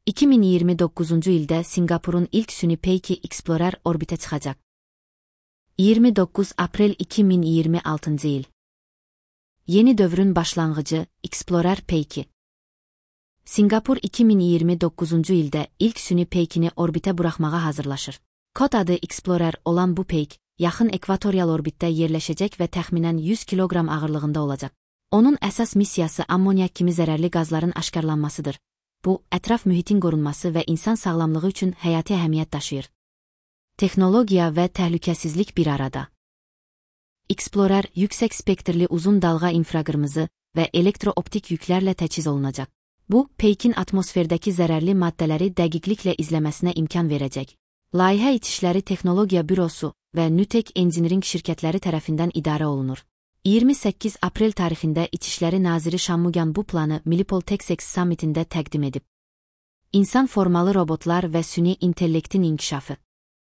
2029-cu ildə Singapurun ilk süni Peiki Explorer orbitə çıxacaq. 29 aprel 2026-cı il. Yeni dövrün başlanğıcı Explorer Peiki. Singapur 2029-cu ildə ilk süni Peikini orbitə buraxmağa hazırlaşır. Kod adı Explorer olan bu Peik, yaxın ekvatorial orbitdə yerləşəcək və təxminən 100 kiloqram ağırlığında olacaq. Onun əsas missiyası ammonyak kimi zərərli qazların aşkarlanmasıdır. Bu, ətraf mühitin qorunması və insan sağlamlığı üçün həyati əhəmiyyət daşıyır. Texnologiya və təhlükəsizlik bir arada. Explorer, yüksək spektrli uzun dalğa infraqırmızı və elektrooptik yüklərlə təchiz olunacaq. Bu, Peikin atmosferdəki zərərli maddələri dəqiqliklə izləməsinə imkan verəcək. Layihə İçişləri Texnologiya Bürosu və Nütek Engineering şirkətləri tərəfindən idarə olunur. 28 aprel tarixində İçişləri Naziri Şammugan bu planı Milipol Texas Summitində təqdim edib. İnsan formalı robotlar və süni intellektin inkişafı.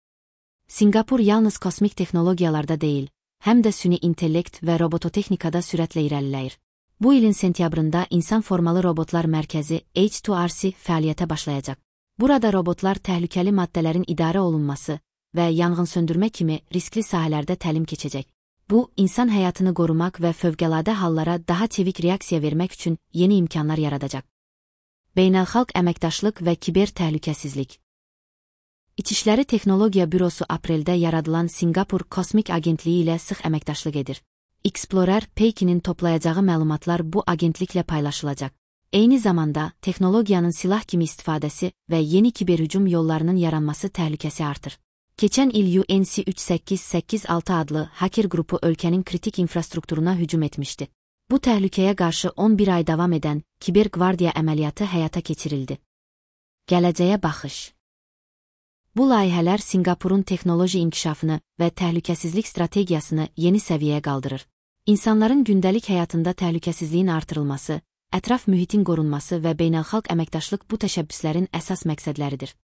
Singapur yalnız kosmik texnologiyalarda deyil, həm də süni intellekt və robototexnikada sürətlə irəliləyir. Bu ilin sentyabrında insan formalı robotlar mərkəzi H2RC fəaliyyətə başlayacaq. Burada robotlar təhlükəli maddələrin idarə olunması və yanğınsöndürmə kimi riskli sahələrdə təlim keçəcək. Bu, insan həyatını qorumaq və fövqəladə hallara daha çevik reaksiya vermək üçün yeni imkanlar yaradacaq. Beynəlxalq əməkdaşlıq və kiber təhlükəsizlik. İçişləri Texnologiya Bürosu apreldə yaradılan Singapur Kosmik Agentliyi ilə sıx əməkdaşlıq edir. Explorer Peikinin toplayacağı məlumatlar bu agentliklə paylaşılacaq. Eyni zamanda, texnologiyanın silah kimi istifadəsi və yeni kiberhücum yollarının yaranması təhlükəsi artır. Keçən il UNC 3886 adlı hacker qrupu ölkənin kritik infrastrukturuna hücum etmişdi. Bu təhlükəyə qarşı 11 ay davam edən Kiber Qvardiya əməliyyatı həyata keçirildi. Gələcəyə baxış. Bu layihələr Singapurun texnoloji inkişafını və təhlükəsizlik strategiyasını yeni səviyyəyə qaldırır. İnsanların gündəlik həyatında təhlükəsizliyin artırılması, ətraf mühitin qorunması və beynəlxalq əməkdaşlıq bu təşəbbüslərin əsas məqsədləridir.